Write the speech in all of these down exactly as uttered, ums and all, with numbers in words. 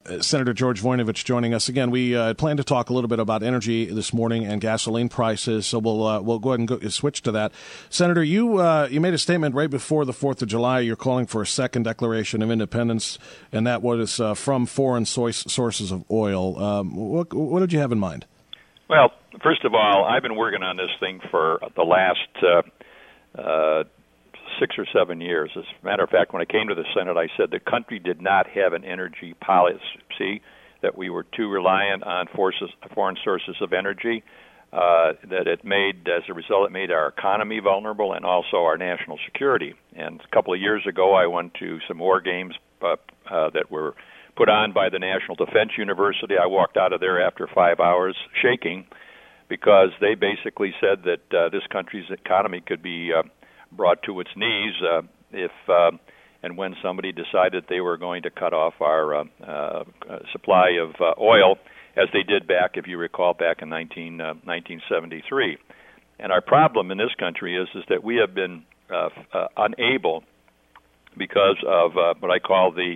Senator George Voinovich joining us again. We uh, plan to talk a little bit about energy this morning and gasoline prices, so we'll uh, we'll go ahead and go, switch to that. Senator, you uh, you made a statement right before the fourth of July. You're calling for a second Declaration of Independence, and that was uh, from foreign source, sources of oil. Um, what, what did you have in mind? Well, first of all, I've been working on this thing for the last uh, uh, six or seven years. As a matter of fact, when I came to the Senate, I said the country did not have an energy policy, that we were too reliant on forces, foreign sources of energy, uh, that it made, as a result, it made our economy vulnerable and also our national security. And a couple of years ago, I went to some war games uh, uh, that were put on by the National Defense University. I walked out of there after five hours shaking because they basically said that uh, this country's economy could be uh, brought to its knees uh, if uh, and when somebody decided they were going to cut off our uh, uh, supply of uh, oil, as they did back, if you recall, back in nineteen, uh, nineteen seventy-three. And our problem in this country is is that we have been uh, uh, unable, because of uh, what I call the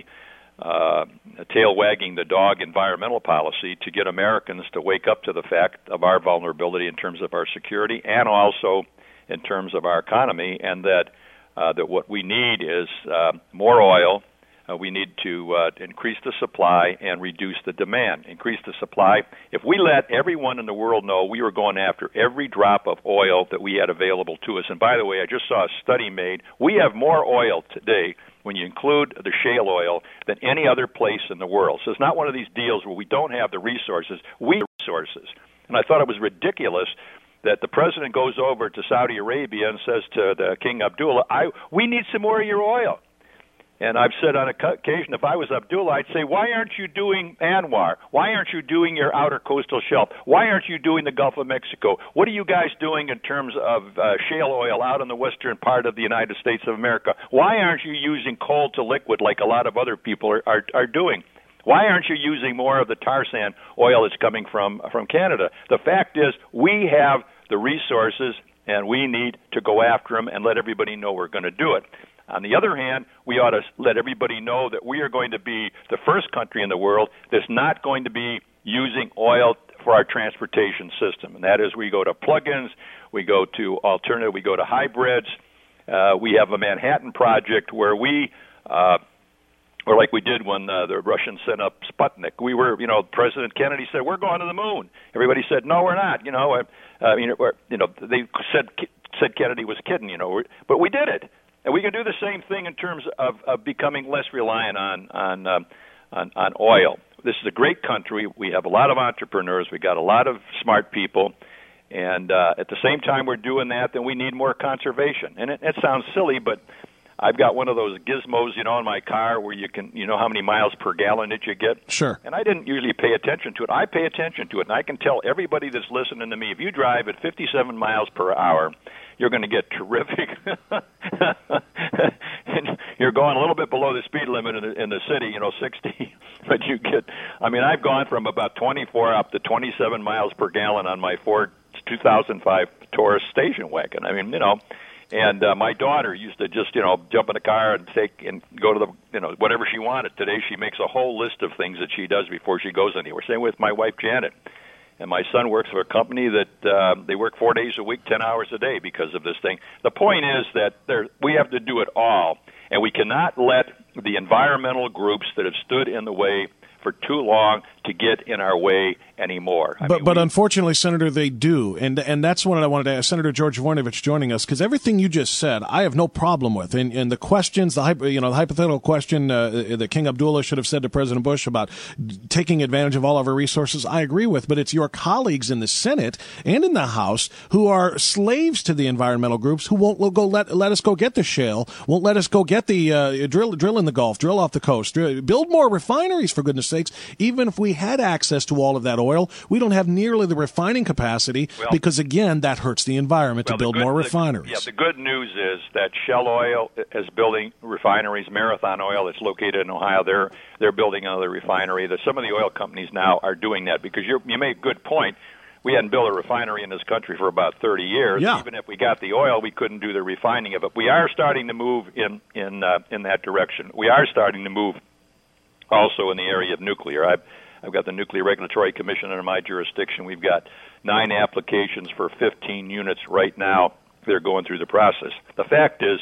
uh, tail wagging the dog environmental policy, to get Americans to wake up to the fact of our vulnerability in terms of our security and also in terms of our economy, and that uh, that what we need is uh, more oil. Uh, we need to uh, increase the supply and reduce the demand. Increase the supply. If we let everyone in the world know we were going after every drop of oil that we had available to us, and by the way, I just saw a study made, we have more oil today, when you include the shale oil, than any other place in the world. So it's not one of these deals where we don't have the resources. We have resources. And I thought it was ridiculous that the president goes over to Saudi Arabia and says to the King Abdullah, I, we need some more of your oil. And I've said on occasion, if I was Abdullah, I'd say, why aren't you doing Anwar? Why aren't you doing your outer coastal shelf? Why aren't you doing the Gulf of Mexico? What are you guys doing in terms of uh, shale oil out in the western part of the United States of America? Why aren't you using coal to liquid like a lot of other people are, are, are doing? Why aren't you using more of the tar sand oil that's coming from, from Canada? The fact is, we have the resources, and we need to go after them and let everybody know we're going to do it. On the other hand, we ought to let everybody know that we are going to be the first country in the world that's not going to be using oil for our transportation system. And that is, we go to plug-ins, we go to alternative, we go to hybrids. Uh, we have a Manhattan Project where we, uh, or like we did when uh, the Russians sent up Sputnik. We were, you know, President Kennedy said, we're going to the moon. Everybody said, no, we're not. You know, uh, I mean, you know, they said said Kennedy was kidding, you know, but we did it. And we can do the same thing in terms of, of becoming less reliant on on, um, on on oil. This is a great country. We have a lot of entrepreneurs. We got a lot of smart people. And uh, at the same time we're doing that, then we need more conservation. And it, it sounds silly, but I've got one of those gizmos, you know, in my car where you can, you know, how many miles per gallon that you get. Sure. And I didn't usually pay attention to it. I pay attention to it, and I can tell everybody that's listening to me, if you drive at fifty-seven miles per hour, you're going to get terrific. And you're going a little bit below the speed limit in the, in the city, you know, sixty. But you get, I mean, I've gone from about twenty-four up to twenty-seven miles per gallon on my Ford two thousand five Taurus station wagon. I mean, you know. And uh, my daughter used to just, you know, jump in the car and take and go to the, you know, whatever she wanted. Today she makes a whole list of things that she does before she goes anywhere. Same with my wife, Janet. And my son works for a company that uh, they work four days a week, ten hours a day because of this thing. The point is that there, we have to do it all, and we cannot let the environmental groups that have stood in the way for too long to get in our way anymore. I but mean, but we, unfortunately, Senator, they do. And and that's what I wanted to ask Senator George Voinovich joining us, because everything you just said, I have no problem with. And, and the questions, the you know the hypothetical question uh, that King Abdullah should have said to President Bush about taking advantage of all of our resources, I agree with. But it's your colleagues in the Senate and in the House who are slaves to the environmental groups who won't go let, let us go get the shale, won't let us go get the uh, drill, drill in the Gulf, drill off the coast, drill, build more refineries, for goodness sakes. Even if we had access to all of that oil, we don't have nearly the refining capacity well, because, again, that hurts the environment well, to build good, more refineries. The, yeah, the good news is that Shell Oil is building refineries. Marathon Oil, that's located in Ohio, they're they're building another refinery. That some of the oil companies now are doing that because you're, you made a good point. We hadn't built a refinery in this country for about thirty years. Yeah. Even if we got the oil, we couldn't do the refining of it. We are starting to move in in uh, in that direction. We are starting to move also in the area of nuclear. I've, I've got the Nuclear Regulatory Commission under my jurisdiction. We've got nine applications for fifteen units right now. They're going through the process. The fact is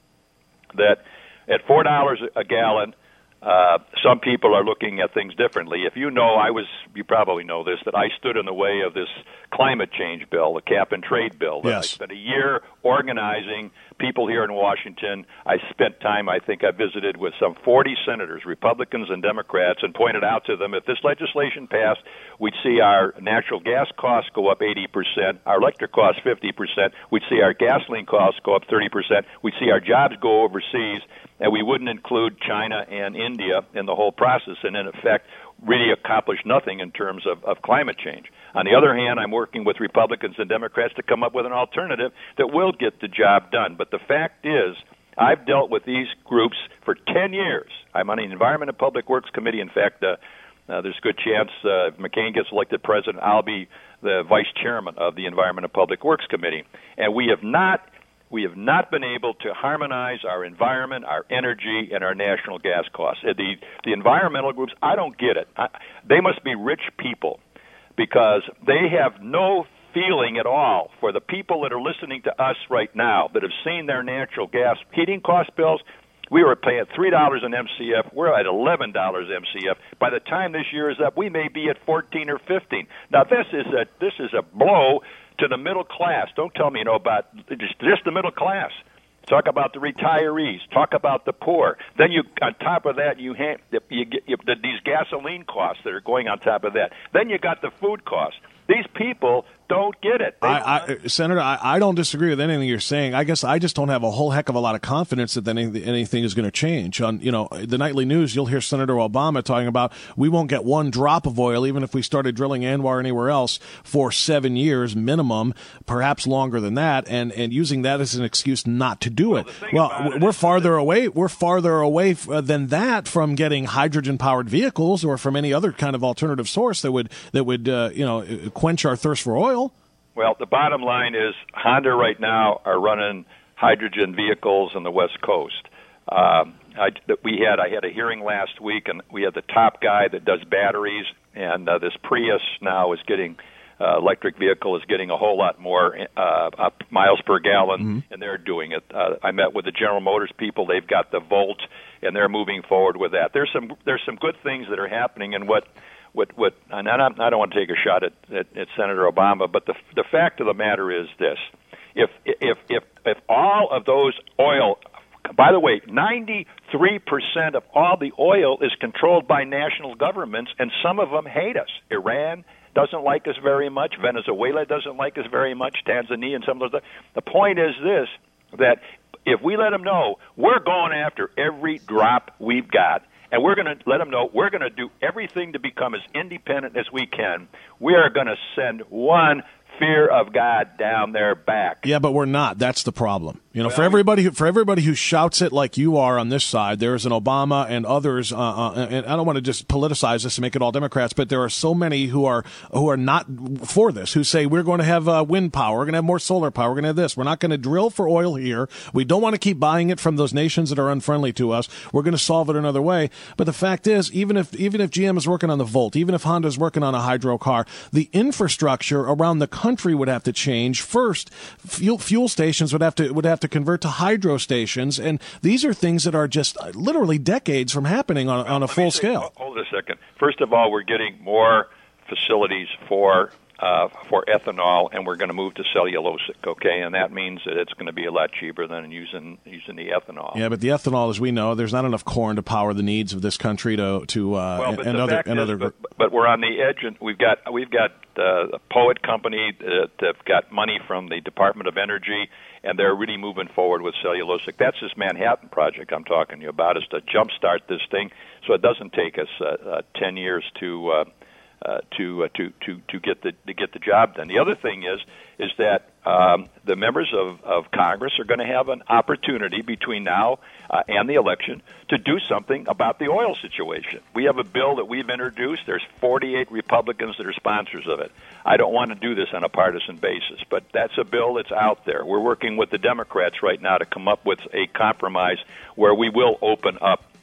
that at four dollars a gallon, Uh, some people are looking at things differently. If you know, I was, you probably know this, that I stood in the way of this climate change bill, the cap and trade bill. That yes. I spent a year organizing people here in Washington. I spent time, I think I visited with some forty senators, Republicans and Democrats, and pointed out to them if this legislation passed, we'd see our natural gas costs go up eighty percent, our electric costs fifty percent, we'd see our gasoline costs go up thirty percent, we'd see our jobs go overseas, and we wouldn't include China and India in the whole process, and in effect really accomplish nothing in terms of, of climate change. On the other hand, I'm working with Republicans and Democrats to come up with an alternative that will get the job done. But the fact is, I've dealt with these groups for ten years. I'm on the Environment and Public Works Committee. In fact, uh, uh, there's a good chance uh, if McCain gets elected president, I'll be the vice chairman of the Environment and Public Works Committee. And we have not We have not been able to harmonize our environment, our energy, and our national gas costs. The, the environmental groups, I don't get it. I, they must be rich people because they have no feeling at all for the people that are listening to us right now that have seen their natural gas heating cost bills. We were paying three dollars an M C F. We're at eleven dollars M C F. By the time this year is up, we may be at fourteen or fifteen. Now, this is a this is a blow to the middle class. Don't tell me, you know, about just, just the middle class. Talk about the retirees. Talk about the poor. Then you, on top of that, you, ha- you get you, these gasoline costs that are going on top of that. Then you got the food costs. These people don't get it. They I, I, Senator, I, I don't disagree with anything you're saying. I guess I just don't have a whole heck of a lot of confidence that anything, anything is going to change. On you know the nightly news, you'll hear Senator Obama talking about we won't get one drop of oil, even if we started drilling ANWR or anywhere else for seven years minimum, perhaps longer than that, and, and using that as an excuse not to do it. Well, well we're farther away. We're farther away f- than that from getting hydrogen-powered vehicles or from any other kind of alternative source that would that would uh, you know quench our thirst for oil. Well, the bottom line is Honda right now are running hydrogen vehicles on the West Coast. Um, I, we had I had a hearing last week, and we had the top guy that does batteries, and uh, this Prius now is getting uh, electric vehicle is getting a whole lot more uh, up miles per gallon, mm-hmm. and they're doing it. Uh, I met with the General Motors people; they've got the Volt, and they're moving forward with that. There's some there's some good things that are happening, and what. What, what, and I don't, I don't want to take a shot at, at, at Senator Obama, but the, the fact of the matter is this: if, if, if, if all of those oil, by the way, ninety-three percent of all the oil is controlled by national governments, and some of them hate us. Iran doesn't like us very much. Venezuela doesn't like us very much. Tanzania and some of those. The point is this: that if we let them know we're going after every drop we've got. And we're going to let them know we're going to do everything to become as independent as we can. We are going to send one fear of God down their back. Yeah, but we're not. That's the problem. You know, well, for everybody who, for everybody who shouts it like you are on this side, there's an Obama and others. Uh, uh, and I don't want to just politicize this and make it all Democrats, but there are so many who are who are not for this, who say we're going to have uh, wind power, we're going to have more solar power, we're going to have this. We're not going to drill for oil here. We don't want to keep buying it from those nations that are unfriendly to us. We're going to solve it another way. But the fact is, even if even if G M is working on the Volt, even if Honda is working on a hydro car, the infrastructure around the country would have to change. First, fuel fuel stations would have to would have to convert to hydro stations, and these are things that are just literally decades from happening on, on a full say, scale. Hold a second. First of all, we're getting more facilities for uh, for ethanol, and we're going to move to cellulosic. Okay, and that means that it's going to be a lot cheaper than using using the ethanol. Yeah, but the ethanol, as we know, there's not enough corn to power the needs of this country to to uh, well, but and the other fact and is, other. But, but we're on the edge, and we've got we've got uh, a Poet company that have got money from the Department of Energy, and they're really moving forward with cellulosic. That's this Manhattan project I'm talking to you about, is to jumpstart this thing so it doesn't take us uh, uh, ten years to. Uh, Uh, to uh, to to to get the to get the job done. The other thing is is that um, the members of, of Congress are going to have an opportunity between now uh, and the election to do something about the oil situation. We have a bill that we've introduced. There's forty-eight Republicans that are sponsors of it. I don't want to do this on a partisan basis, but that's a bill that's out there. We're working with the Democrats right now to come up with a compromise where we will open up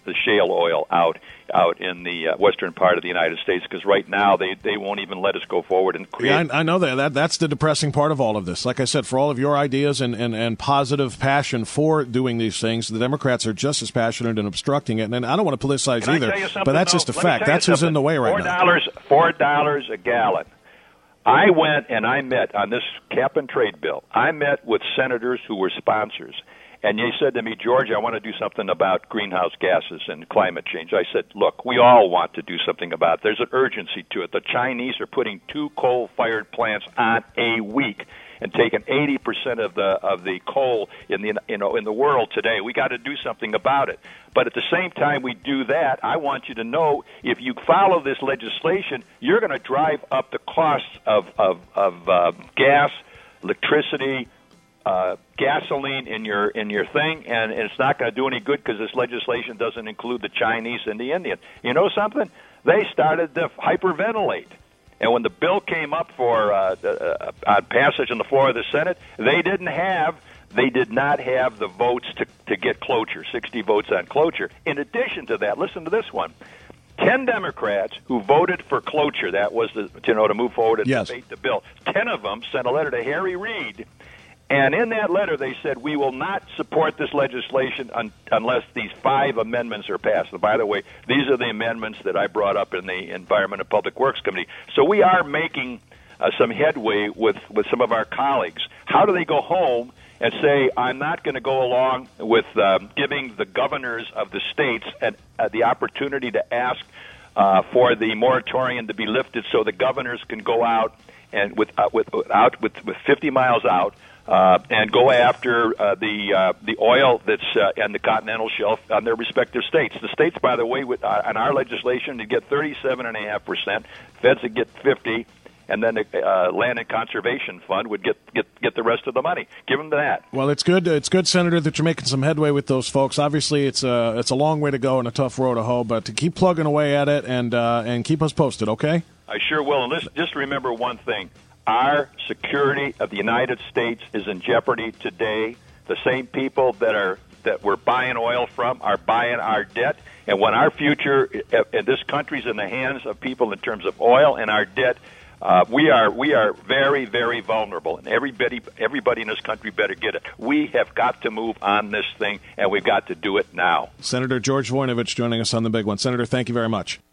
the shale oil out out in the uh, western part of the United States, because right now they, they won't even let us go forward and create. Yeah, I, I know that. that. That's the depressing part of all of this. Like I said, for all of your ideas and, and, and positive passion for doing these things, the Democrats are just as passionate in obstructing it. And I don't want to politicize Can either, but that's no, just a fact. That's who's in the way right four dollars, now. four dollars a gallon. I went and I met on this cap and trade bill. I met with senators who were sponsors. And they said to me, George, I want to do something about greenhouse gases and climate change. I said, look, we all want to do something about it. There's an urgency to it. The Chinese are putting two coal-fired plants on a week and taking eighty percent of the of the coal in the you know in the world today. We got to do something about it. But at the same time we do that, I want you to know, if you follow this legislation, you're going to drive up the costs of of, of uh, gas, electricity, Uh, gasoline in your in your thing, and it's not going to do any good because this legislation doesn't include the Chinese and the Indian. You know something? They started to hyperventilate, and when the bill came up for uh, uh, on passage on the floor of the Senate, they didn't have they did not have the votes to to get cloture. sixty votes on cloture. In addition to that, listen to this one. Ten Democrats who voted for cloture, that was the, you know to move forward and yes. debate the bill. Ten of them sent a letter to Harry Reid. And in that letter, they said, we will not support this legislation un- unless these five amendments are passed. And by the way, these are the amendments that I brought up in the Environment and Public Works Committee. So we are making uh, some headway with, with some of our colleagues. How do they go home and say, I'm not going to go along with uh, giving the governors of the states an, uh, the opportunity to ask uh, for the moratorium to be lifted so the governors can go out and with, uh, with, out, with, with fifty miles out, Uh, and go after uh, the uh, the oil that's uh, on the continental shelf on their respective states. The states, by the way, with, uh, on our legislation, to get thirty-seven and a half percent. Feds would get fifty, and then the uh, Land and Conservation Fund would get, get get the rest of the money. Give them that. Well, it's good. It's good, Senator, that you're making some headway with those folks. Obviously, it's a it's a long way to go and a tough road to hoe, but to keep plugging away at it and uh, and keep us posted, okay? I sure will. And listen, just remember one thing. Our security of the United States is in jeopardy today. The same people that are that we're buying oil from are buying our debt. And when our future in this country is in the hands of people in terms of oil and our debt, uh, we are we are very, very vulnerable. And everybody everybody in this country better get it. We have got to move on this thing, and we've got to do it now. Senator George Voinovich joining us on The Big One. Senator, thank you very much.